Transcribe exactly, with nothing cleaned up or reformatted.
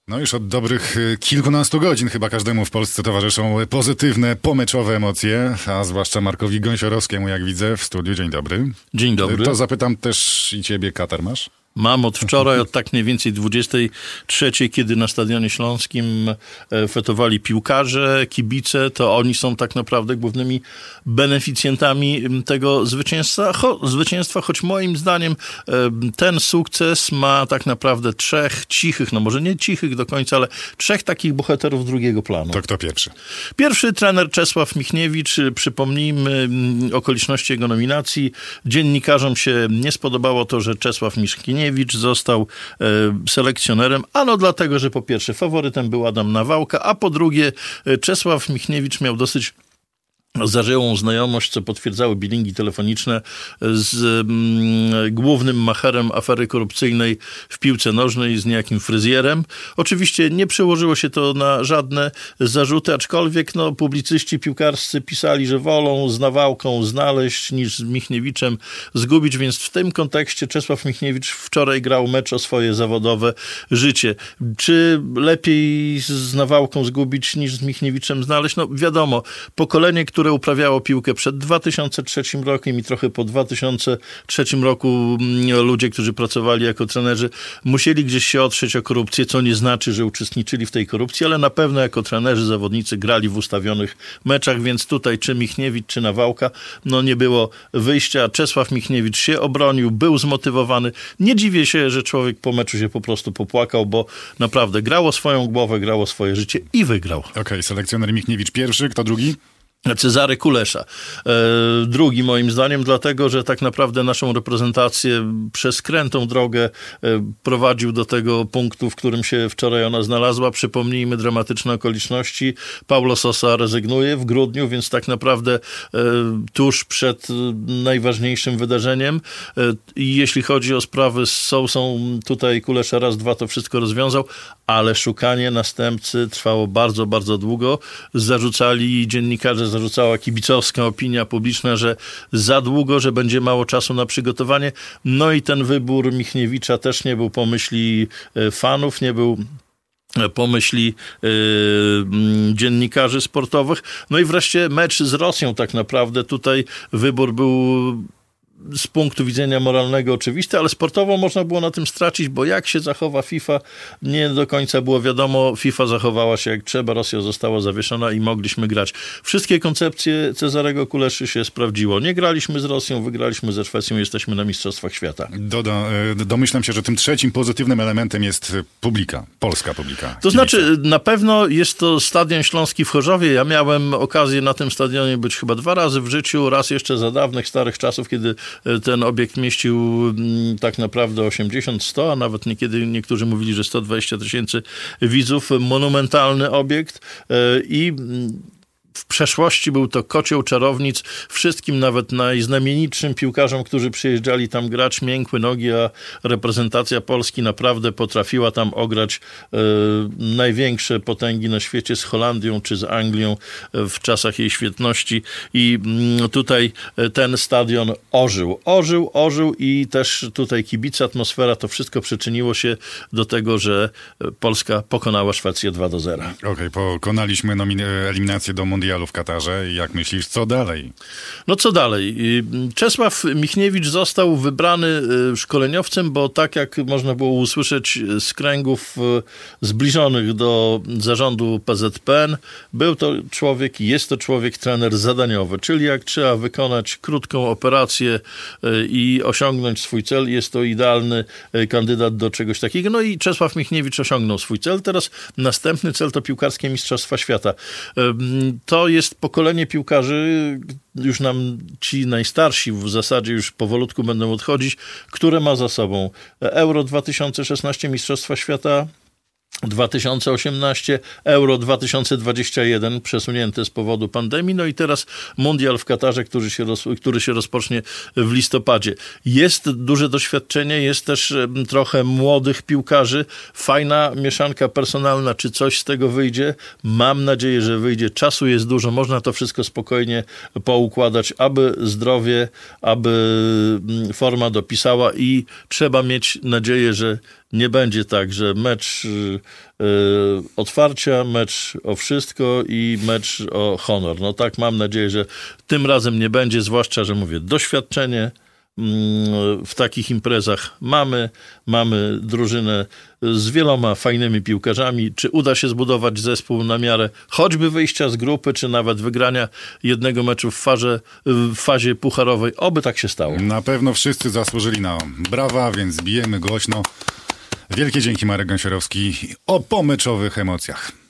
No już od dobrych kilkunastu godzin chyba każdemu w Polsce towarzyszą pozytywne, pomeczowe emocje, a zwłaszcza Markowi Gąsiorowskiemu, jak widzę, w studiu. Dzień dobry. Dzień dobry. To zapytam też i ciebie, Katar masz? Mam od wczoraj, od tak mniej więcej dwudziestej trzeciej, kiedy na Stadionie Śląskim fetowali piłkarze, kibice, to oni są tak naprawdę głównymi beneficjentami tego zwycięstwa, cho, zwycięstwa, choć moim zdaniem ten sukces ma tak naprawdę trzech cichych, no może nie cichych do końca, ale trzech takich bohaterów drugiego planu. To kto pierwszy? Pierwszy trener Czesław Michniewicz. Przypomnijmy okoliczności jego nominacji. Dziennikarzom się nie spodobało to, że Czesław Michniewicz został e, selekcjonerem, ano dlatego, że po pierwsze faworytem był Adam Nawałka, a po drugie Czesław Michniewicz miał dosyć zażyłą znajomość, co potwierdzały bilingi telefoniczne z mm, głównym macherem afery korupcyjnej w piłce nożnej, z niejakim fryzjerem. Oczywiście nie przełożyło się to na żadne zarzuty, aczkolwiek no, publicyści piłkarscy pisali, że wolą z Nawałką znaleźć niż z Michniewiczem zgubić, więc w tym kontekście Czesław Michniewicz wczoraj grał mecz o swoje zawodowe życie. Czy lepiej z Nawałką zgubić niż z Michniewiczem znaleźć? No wiadomo, pokolenie, które które uprawiało piłkę przed dwa tysiące trzecim rokiem i trochę po dwa tysiące trzecim roku ludzie, którzy pracowali jako trenerzy, musieli gdzieś się otrzeć o korupcję, co nie znaczy, że uczestniczyli w tej korupcji, ale na pewno jako trenerzy, zawodnicy grali w ustawionych meczach, więc tutaj czy Michniewicz, czy Nawałka, no nie było wyjścia. Czesław Michniewicz się obronił, był zmotywowany. Nie dziwię się, że człowiek po meczu się po prostu popłakał, bo naprawdę grało swoją głowę, grało swoje życie i wygrał. Okej, okay, selekcjoner Michniewicz pierwszy, kto drugi? Cezary Kulesza. E, drugi moim zdaniem, dlatego, że tak naprawdę naszą reprezentację przez krętą drogę e, prowadził do tego punktu, w którym się wczoraj ona znalazła. Przypomnijmy dramatyczne okoliczności. Paulo Sousa rezygnuje w grudniu, więc tak naprawdę e, tuż przed najważniejszym wydarzeniem. E, I jeśli chodzi o sprawy z Sousą, tutaj Kulesza raz, dwa to wszystko rozwiązał, ale szukanie następcy trwało bardzo, bardzo długo. Zarzucali dziennikarze, zarzucała kibicowska opinia publiczna, że za długo, że będzie mało czasu na przygotowanie. No i ten wybór Michniewicza też nie był po myśli fanów, nie był po myśli yy, dziennikarzy sportowych. No i wreszcie mecz z Rosją tak naprawdę. Tutaj wybór był z punktu widzenia moralnego oczywiste, ale sportowo można było na tym stracić, bo jak się zachowa FIFA, nie do końca było wiadomo. FIFA zachowała się jak trzeba, Rosja została zawieszona i mogliśmy grać. Wszystkie koncepcje Cezarego Kuleszy się sprawdziło. Nie graliśmy z Rosją, wygraliśmy ze Szwecją, jesteśmy na Mistrzostwach Świata. Doda, domyślam się, że tym trzecim pozytywnym elementem jest publika, polska publika. To kibice. Znaczy, na pewno jest to Stadion Śląski w Chorzowie. Ja miałem okazję na tym stadionie być chyba dwa razy w życiu. Raz jeszcze za dawnych, starych czasów, kiedy ten obiekt mieścił tak naprawdę osiemdziesiąt sto, a nawet niekiedy niektórzy mówili, że sto dwadzieścia tysięcy widzów. Monumentalny obiekt i w przeszłości był to kocioł czarownic. Wszystkim, nawet najznamienitszym piłkarzom, którzy przyjeżdżali tam grać, miękły nogi, a reprezentacja Polski naprawdę potrafiła tam ograć e, największe potęgi na świecie z Holandią czy z Anglią w czasach jej świetności. I mm, tutaj ten stadion ożył. Ożył, ożył i też tutaj kibice, atmosfera, to wszystko przyczyniło się do tego, że Polska pokonała Szwecję dwa do zera. Okej, okay, pokonaliśmy nomin- eliminację do Mundialu w Katarze. Jak myślisz, co dalej? No co dalej? Czesław Michniewicz został wybrany szkoleniowcem, bo tak jak można było usłyszeć z kręgów zbliżonych do zarządu P Z P N, był to człowiek i jest to człowiek trener zadaniowy, czyli jak trzeba wykonać krótką operację i osiągnąć swój cel, jest to idealny kandydat do czegoś takiego. No i Czesław Michniewicz osiągnął swój cel. Teraz następny cel to piłkarskie Mistrzostwa Świata. To jest pokolenie piłkarzy, już nam ci najstarsi w zasadzie już powolutku będą odchodzić, które ma za sobą Euro dwa tysiące szesnaście, Mistrzostwa Świata dwa tysiące osiemnaście, Euro dwa tysiące dwadzieścia jeden przesunięte z powodu pandemii, no i teraz Mundial w Katarze, który się, roz, który się rozpocznie w listopadzie. Jest duże doświadczenie, jest też trochę młodych piłkarzy, fajna mieszanka personalna, czy coś z tego wyjdzie? Mam nadzieję, że wyjdzie. Czasu jest dużo, można to wszystko spokojnie poukładać, aby zdrowie, aby forma dopisała i trzeba mieć nadzieję, że nie będzie tak, że mecz y, otwarcia, mecz o wszystko i mecz o honor. No tak, mam nadzieję, że tym razem nie będzie, zwłaszcza, że mówię, doświadczenie w takich imprezach mamy. Mamy drużynę z wieloma fajnymi piłkarzami. Czy uda się zbudować zespół na miarę choćby wyjścia z grupy, czy nawet wygrania jednego meczu w fazie, w fazie pucharowej? Oby tak się stało. Na pewno wszyscy zasłużyli na brawa, więc bijemy głośno. Wielkie dzięki, Marek Gąsiorowski, o pomeczowych emocjach.